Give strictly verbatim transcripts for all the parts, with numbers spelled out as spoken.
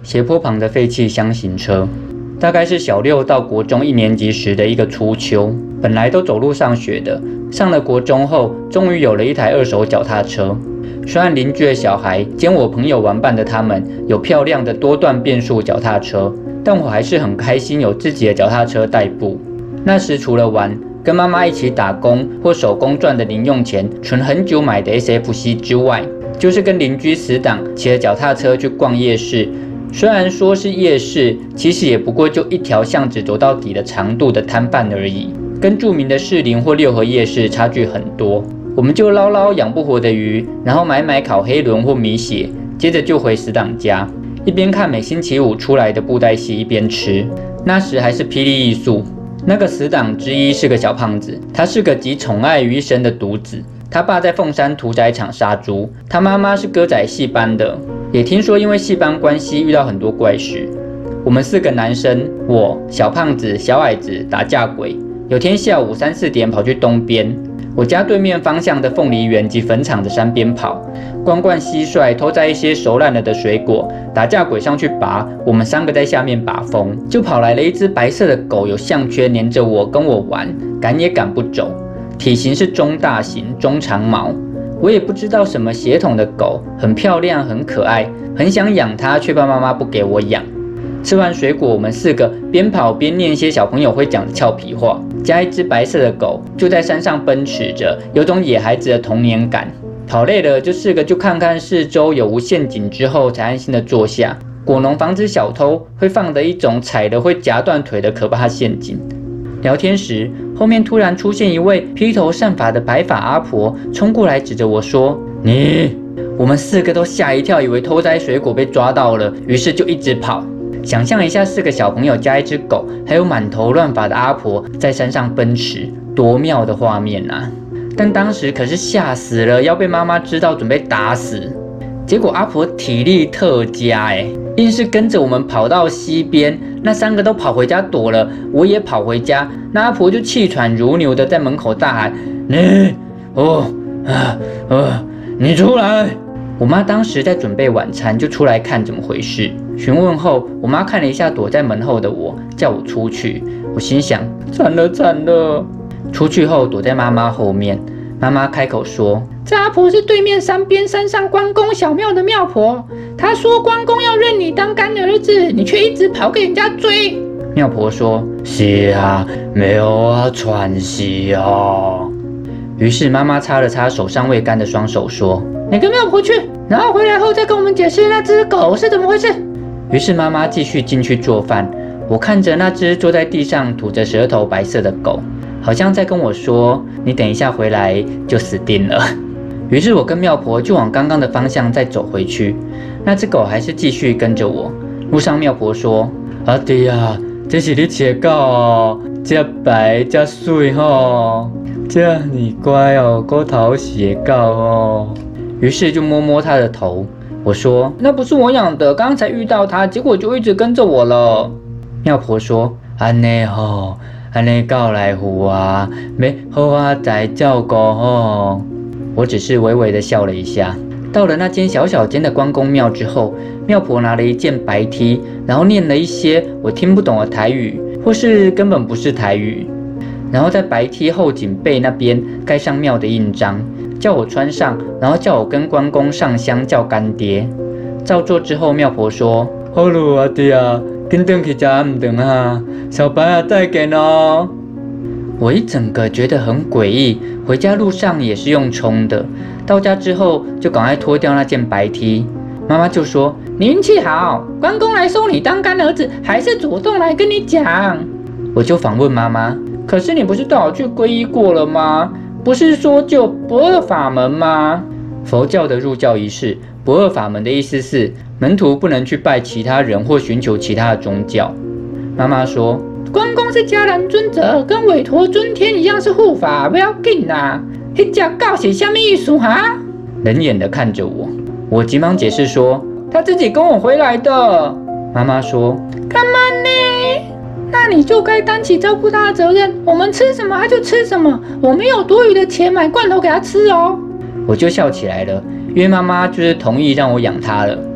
斜坡旁的废弃箱型车。大概是小六到国中一年级时的一个初秋，本来都走路上学的，上了国中后，终于有了一台二手脚踏车。虽然邻居的小孩兼我朋友玩伴的他们有漂亮的多段变速脚踏车，但我还是很开心有自己的脚踏车代步。那时除了玩，跟妈妈一起打工或手工赚的零用钱，存很久买的 S F C 之外，就是跟邻居死党骑着脚踏车去逛夜市。虽然说是夜市，其实也不过就一条巷子走到底的长度的摊贩而已，跟著名的士林或六合夜市差距很多。我们就捞捞养不活的鱼，然后买买烤黑轮或米血，接着就回死党家，一边看每星期五出来的布袋戏，一边吃。那时还是霹雳艺术，那个死党之一是个小胖子，他是个集宠爱于一身的独子。他爸在凤山屠宰场杀猪，他妈妈是歌仔戏班的，也听说因为戏班关系遇到很多怪事。我们四个男生，我、小胖子、小矮子、打架鬼，有天下午三四点跑去东边，我家对面方向的凤梨园及坟场的山边跑，光冠蟋蟀偷摘一些熟烂了的水果，打架鬼上去拔，我们三个在下面把风，就跑来了一只白色的狗，有项圈黏着我跟我玩，赶也赶不走。体型是中大型，中长毛，我也不知道什么血统的狗，很漂亮，很可爱，很想养它，却怕妈妈不给我养。吃完水果，我们四个边跑边念一些小朋友会讲的俏皮话，加一只白色的狗就在山上奔驰着，有种野孩子的童年感。跑累了，就四个就看看四周有无陷阱之后，才安心的坐下。果农防止小偷会放的一种踩了会夹断腿的可怕陷阱。聊天时，后面突然出现一位披头散发的白发阿婆，冲过来指着我说：“你！”我们四个都吓一跳，以为偷摘水果被抓到了，于是就一直跑。想象一下，四个小朋友加一只狗，还有满头乱发的阿婆在山上奔驰，多妙的画面啊！但当时可是吓死了，要被妈妈知道，准备打死。结果阿婆体力特佳，哎，硬是跟着我们跑到溪边。那三个都跑回家躲了，我也跑回家。那阿婆就气喘如牛的在门口大喊：“你，哦，啊，呃，你出来！”我妈当时在准备晚餐，就出来看怎么回事。询问后，我妈看了一下躲在门后的我，叫我出去。我心想：惨了惨了！出去后躲在妈妈后面，妈妈开口说：“这阿婆是对面山边山上关公小庙的庙婆，她说关公要认你当干儿子，你却一直跑给人家追。”庙婆说：“是啊，没有啊，喘息哦。”于是妈妈擦了擦手上未干的双手，说：“你跟庙婆去，然后回来后再跟我们解释那只狗是怎么回事。”于是妈妈继续进去做饭，我看着那只坐在地上吐着舌头白色的狗，好像在跟我说：“你等一下回来就死定了。”于是我跟庙婆就往刚刚的方向再走回去，那只狗还是继续跟着我。路上庙婆说：“阿弟啊，这是你饲的狗哦，这白这水吼，这你乖哦，骨头是的狗哦。”于是就摸摸它的头，我说：“那不是我养的，刚才遇到它，结果就一直跟着我了。”庙婆说：“安尼吼，安尼狗来护啊，要好好再照顾吼。”我只是微微的笑了一下。到了那间小小间的关公庙之后，庙婆拿了一件白 T， 然后念了一些我听不懂的台语，或是根本不是台语，然后在白 T 后颈背那边盖上庙的印章，叫我穿上，然后叫我跟关公上香叫干爹。照做之后，庙婆说：“好了阿弟啊，紧回去吃暗顿啊，小白啊再见哦。”我一整个觉得很诡异，回家路上也是用冲的，到家之后就赶快脱掉那件白 T。妈妈就说：“你运气好，关公来收你当干儿子，还是主动来跟你讲。”我就反问妈妈：“可是你不是带我去皈依过了吗？不是说就不二法门吗？”佛教的入教仪式，不二法门的意思是门徒不能去拜其他人或寻求其他的宗教。妈妈说：“关公是迦南尊者，跟韦陀尊天一样是护法，不要紧啦。那只狗是什么意思哈？”冷眼的看着我，我急忙解释说：“他自己跟我回来的。”妈妈说：“干嘛呢？那你就该担起照顾他的责任。我们吃什么他就吃什么，我没有多余的钱买罐头给他吃哦。”我就笑起来了，因为妈妈就是同意让我养他了。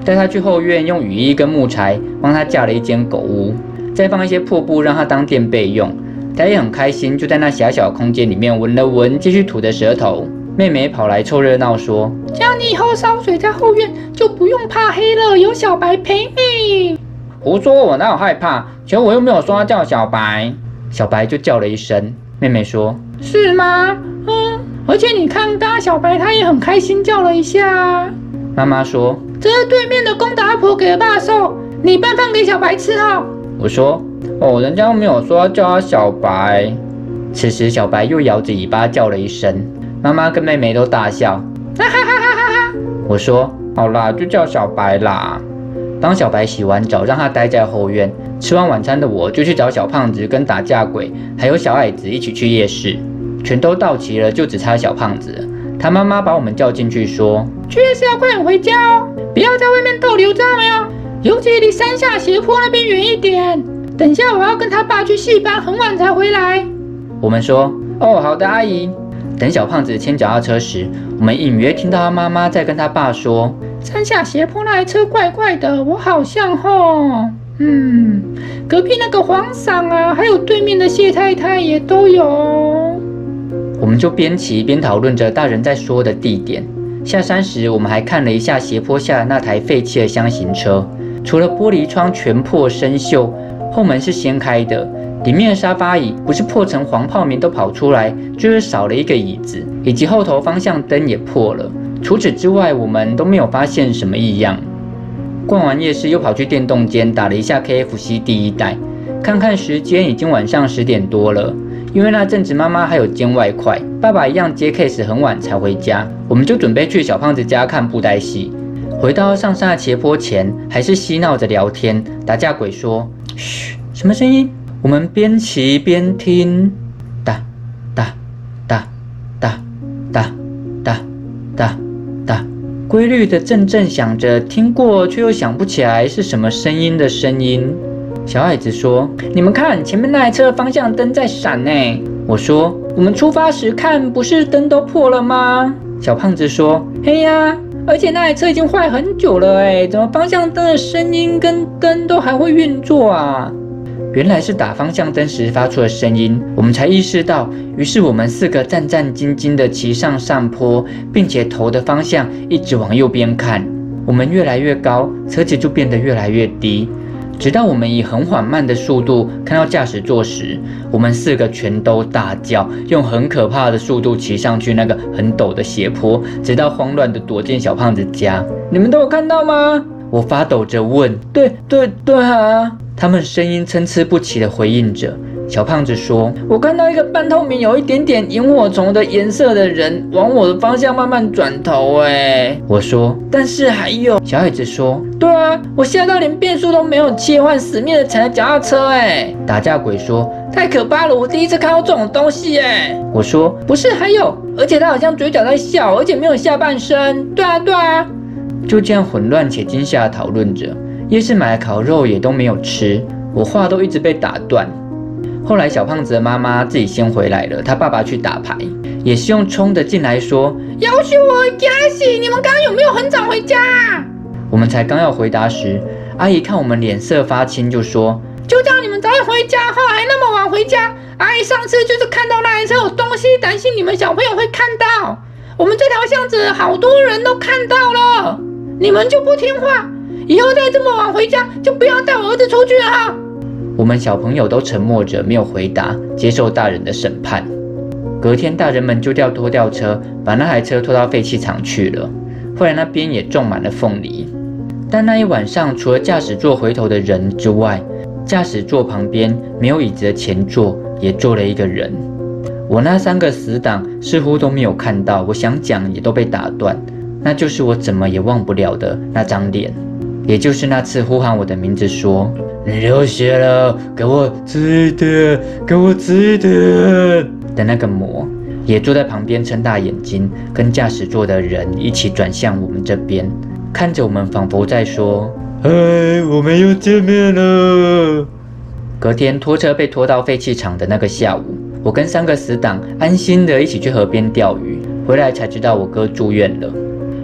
带他去后院，用雨衣跟木材帮他架了一间狗屋，再放一些破布让他当垫背用。他也很开心，就在那狭小的空间里面闻了闻，继续吐着舌头。妹妹跑来凑热闹说：“ 这样你以后烧水在后院就不用怕黑了，有小白陪你。” 胡说，我哪有害怕？其实我又没有说要叫小白。小白就叫了一声。妹妹说：“ 是吗？嗯，而且你看，刚刚小白他也很开心叫了一下。” 妈妈说：“ 这是对面的公达婆给的霸寿，你拌饭给小白吃哦。” 我说：“哦，人家没有说要叫他小白。”此时小白又摇着尾巴叫了一声，妈妈跟妹妹都大笑。 哈哈哈哈哈！ 我说：“好啦，就叫小白啦。”帮小白洗完澡，让他待在后院。吃完晚餐的我就去找小胖子跟打架鬼，还有小矮子一起去夜市，全都到齐了，就只差小胖子了。他妈妈把我们叫进去说：“ 去夜市要快点回家哦，不要在外面逗留，知道没有？尤其离山下斜坡那边远一点。等一下我要跟他爸去戏班，很晚才回来。” 我们说：“哦，好的，阿姨。”等小胖子牵脚踏车时，我们隐约听到他妈妈在跟他爸说：“ 山下斜坡那台车怪怪的，我好像吼，嗯，隔壁那个黄桑啊，还有对面的谢太太也都有。” 我们就边骑边讨论着大人在说的地点。下山时，我们还看了一下斜坡下那台废弃的箱型车，除了玻璃窗全破生锈，后门是掀开的。里面的沙发椅不是破成黄泡棉都跑出来，就是少了一个椅子，以及后头方向灯也破了。除此之外，我们都没有发现什么异样。逛完夜市，又跑去电动间打了一下 K F C 第一代，看看时间，已经晚上十点多了。因为那阵子妈妈还有煎外快，爸爸一样接 case 很晚才回家，我们就准备去小胖子家看布袋戏。回到上山的斜坡前，还是嬉闹着聊天。打架鬼说：“嘘，什么声音？”我们边骑边听，哒哒哒哒哒哒哒哒，规律的阵阵响着，听过却又想不起来是什么声音的声音。小矮子说：“你们看，前面那台车的方向灯在闪呢。”我说：“我们出发时看，不是灯都破了吗？”小胖子说：“嘿呀，而且那台车已经坏很久了哎，怎么方向灯的声音跟灯都还会运作啊？”原来是打方向灯时发出的声音，我们才意识到。于是我们四个战战兢兢地骑上上坡，并且头的方向一直往右边看。我们越来越高，车子就变得越来越低，直到我们以很缓慢的速度看到驾驶座时，我们四个全都大叫，用很可怕的速度骑上去那个很陡的斜坡，直到慌乱地躲进小胖子家。你们都有看到吗？我发抖着问。对对对啊！他们声音参差不齐地回应着。小胖子说：“我看到一个半透明、有一点点萤火虫的颜色的人往我的方向慢慢转头。”哎，我说：“但是还有。”小矮子说：“对啊，我吓到连变速都没有切换，死命的踩着脚踏车。”哎，打架鬼说：“太可怕了，我第一次看到这种东西。”哎，我说：“不是，还有，而且他好像嘴角在笑，而且没有下半身。”对啊，对啊。就这样混乱且惊吓地讨论着。夜市买的烤肉也都没有吃，我话都一直被打断。后来小胖子的妈妈自己先回来了，他爸爸去打牌，也是用冲的进来说：“ 要求我家洗，你们刚刚有没有很早回家啊？” 我们才刚要回答时，阿姨看我们脸色发青，就说：“ 就叫你们早点回家，后来那么晚回家。阿姨上次就是看到那台车有东西，担心你们小朋友会看到。我们这条巷子好多人都看到了，你们就不听话。以后再这么晚回家，就不要带我儿子出去了哈。” 我们小朋友都沉默着，没有回答，接受大人的审判。隔天，大人们就调拖吊车，把那台车拖到废弃场去了。后来那边也种满了凤梨。但那一晚上，除了驾驶座回头的人之外，驾驶座旁边没有椅子的前座也坐了一个人。我那三个死党似乎都没有看到，我想讲也都被打断。那就是我怎么也忘不了的那张脸。也就是那次呼喊我的名字说：“你流血了，给我吃一点，给我吃一点”的那个魔，也坐在旁边睁大眼睛，跟驾驶座的人一起转向我们这边，看着我们，仿佛在说：“嗨，我们又见面了。”隔天拖车被拖到废弃场的那个下午，我跟三个死党安心的一起去河边钓鱼，回来才知道我哥住院了。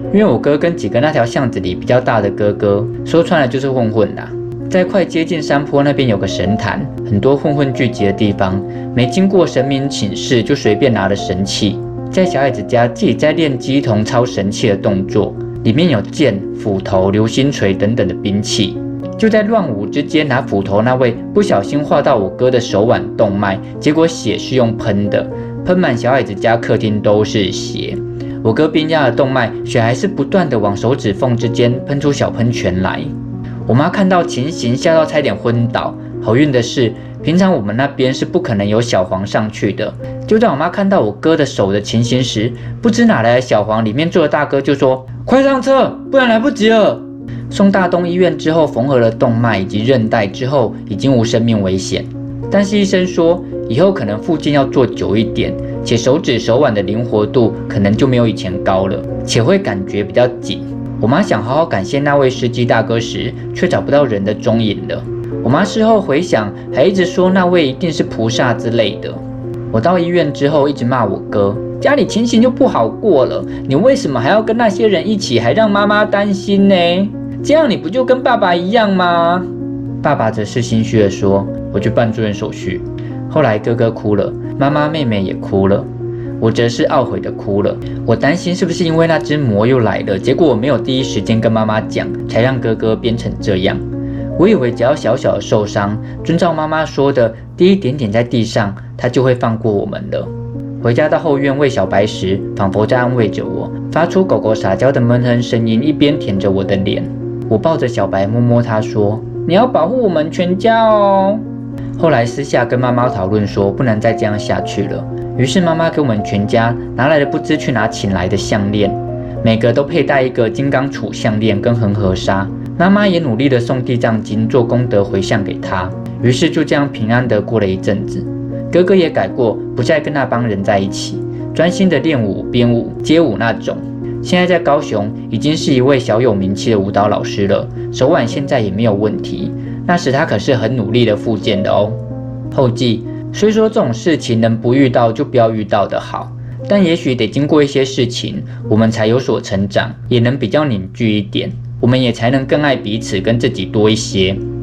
因为我哥跟几个那条巷子里比较大的哥哥，说穿了就是混混啦。在快接近山坡那边有个神坛，很多混混聚集的地方，没经过神明请示就随便拿了神器，在小矮子家自己在练鸡童抄神器的动作，里面有剑、斧头、流星锤等等的兵器。就在乱舞之间，拿斧头那位不小心划到我哥的手腕动脉，结果血是用喷的，喷满小矮子家客厅都是血。我哥边压的动脉，血还是不断的往手指缝之间喷出小喷泉来。我妈看到情形，吓到差点昏倒。好运的是，平常我们那边是不可能有小黄上去的。就在我妈看到我哥的手的情形时，不知哪来的小黄里面坐的大哥就说：“快上车，不然来不及了。”送大东医院之后，缝合了动脉以及韧带之后，已经无生命危险。但是医生说，以后可能复健要做久一点，且手指手腕的灵活度可能就没有以前高了，且会感觉比较紧。我妈想好好感谢那位司机大哥时，却找不到人的踪影了。我妈事后回想，还一直说那位一定是菩萨之类的。我到医院之后，一直骂我哥，家里情形就不好过了，你为什么还要跟那些人一起，还让妈妈担心呢？这样你不就跟爸爸一样吗？爸爸则是心虚地说，我去办住院手续。后来哥哥哭了，妈妈妹妹也哭了。我则是懊悔的哭了，我担心是不是因为那只魔又来了，结果我没有第一时间跟妈妈讲，才让哥哥变成这样。我以为只要小小的受伤，遵照妈妈说的，滴一点点在地上，他就会放过我们了。回家到后院喂小白时，仿佛在安慰着我，发出狗狗撒娇的闷哼声音，一边舔着我的脸。我抱着小白摸摸他说，你要保护我们全家哦。后来私下跟妈妈讨论说，不能再这样下去了。于是妈妈给我们全家拿来了不知去哪请来的项链，每个都佩戴一个金刚杵项链跟恒河沙。妈妈也努力的送地藏经做功德回向给他。于是就这样平安的过了一阵子。哥哥也改过，不再跟那帮人在一起，专心的练舞、编舞、街舞那种。现在在高雄已经是一位小有名气的舞蹈老师了，手腕现在也没有问题。那时他可是很努力的复健的哦。后记，虽说这种事情能不遇到就不要遇到的好，但也许得经过一些事情，我们才有所成长，也能比较凝聚一点，我们也才能更爱彼此跟自己多一些。